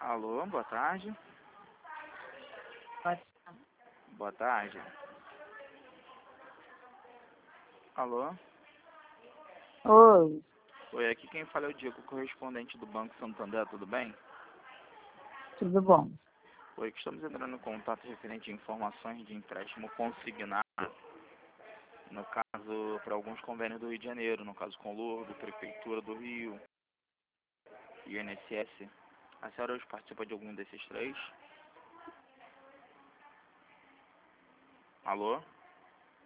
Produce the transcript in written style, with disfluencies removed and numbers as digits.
Alô, boa tarde. Pode. Boa tarde. Alô? Oi, Oi, aqui quem fala é o Diego, correspondente do Banco Santander, tudo bem? tudo bom? Oi, que estamos entrando em contato referente a informações de empréstimo consignado, no caso, para alguns convênios do Rio de Janeiro, no caso com Lourdes, Prefeitura do Rio, INSS. A senhora hoje participa de algum desses três? Alô?